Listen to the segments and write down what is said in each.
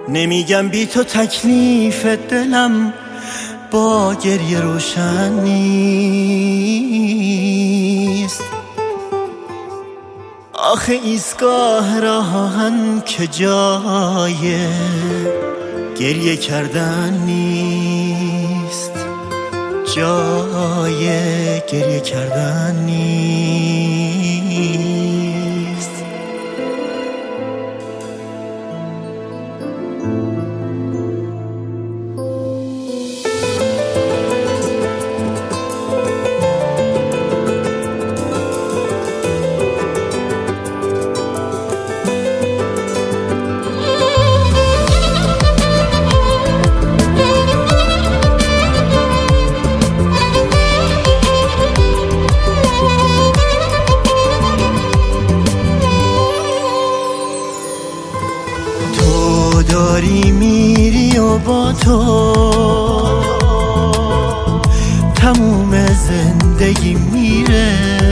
نمیگم بی تو تکلیف دلم با گریه روشن نیست. آخه ایستگاه راهن که جای گریه کردن نیست، جای گریه کردن نیست. داری میری و با تو تموم زندگی میره.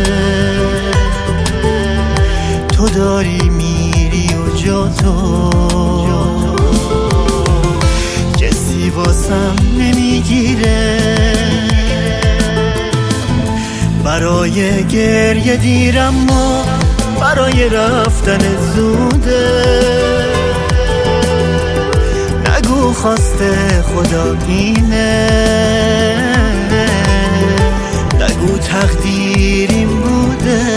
تو داری میری و جا تو کسی واسم نمیگیره. برای گریه دیرم و برای رفتن زوده. نگو خواسته خدا اینه، نگو تقدیر این بوده.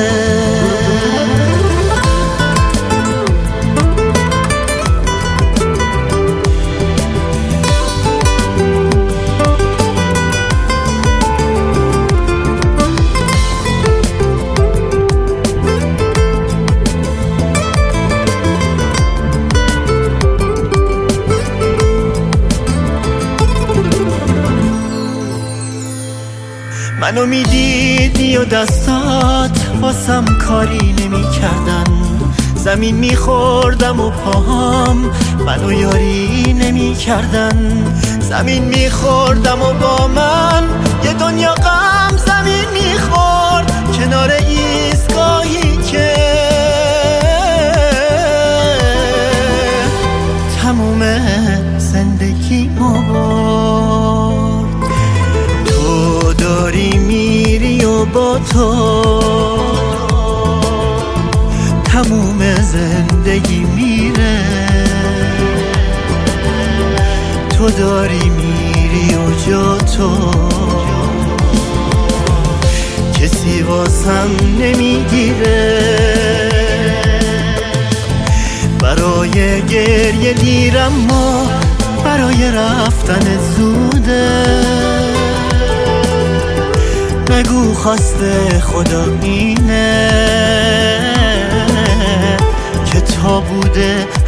منو میدیدی و دستات واسم کاری نمی کردن. زمین میخوردم و پاهام منو یاری نمی کردن. زمین میخوردم و با من یه دنیا غم زمین میخورد. کنار ایستگاهی که تموم زندگیمو برد. تو داری میری و با تو تموم زندگی میره. تو داری میری و جا تو کسی واسم نمیگیره. برای گریه دیرم و برای رفتن زوده. نگو خواسته خدا اینه که تا بوده